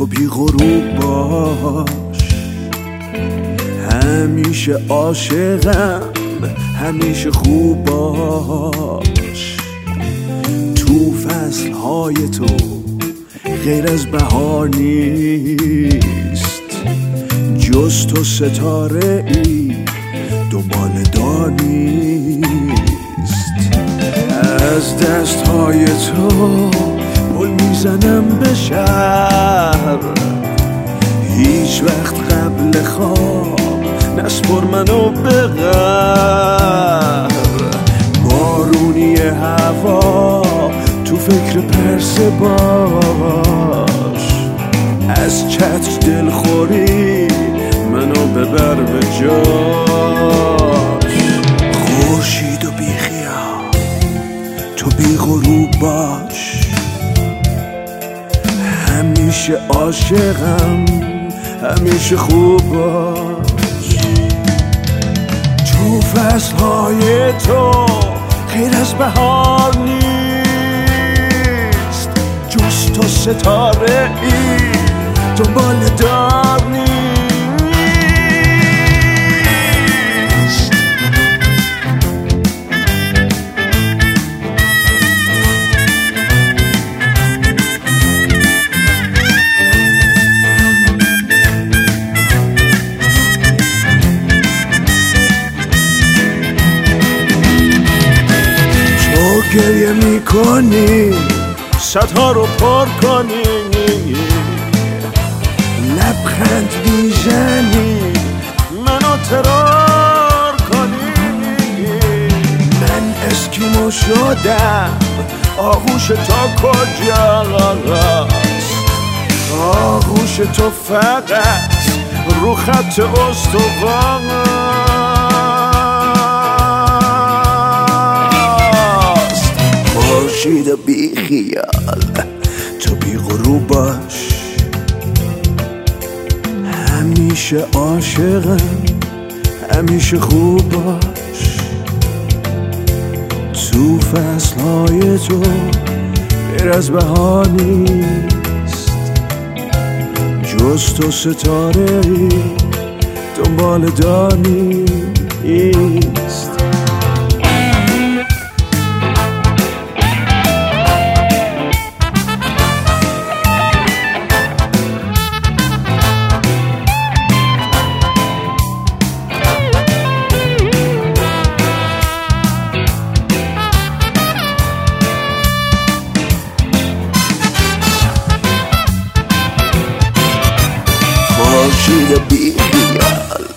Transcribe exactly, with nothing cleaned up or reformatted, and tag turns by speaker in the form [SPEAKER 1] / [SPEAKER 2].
[SPEAKER 1] تو بی غروب باش، همیشه عاشقم، همیشه خوب باش. تو فصلهای تو غیر از بهار نیست، جز تو ستاره ای دنبال دار نیست. از دستهای تو پل میزنم به شهر، هیچ وقت قبل خواب نسپر منو به غر. بارونی هوا تو فکر پرسه باش، از چتر دلخوری منو ببر به جاش. خورشید و بی خیال تو بی غروب باش، همیشه عاشقم، همیشه خوب باش. تو فصلهای تو غیر از بهار نیست، جز تو ستاره ای دنبال دار نیست. گریه میکنی صدها رو پر کنی، لبخند میزنی منو ترار کنی. من اسکیمو شدم، آغوش تا کجاست؟ آغوش تو فقط رو خط استوانه. خورشید و بی خیال تو بی غروب باش، همیشه عاشقم، همیشه خوب باش. تو فصلهای تو غیر از بهار نیست، جز تو ستاره ای دنبال دار نیست. خورشید بی خیال